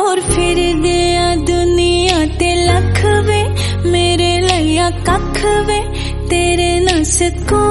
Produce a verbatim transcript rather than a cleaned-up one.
तुर फिर गया दुनिया ते लख वे, मेरे लिया कख वे तेरे ना सकूं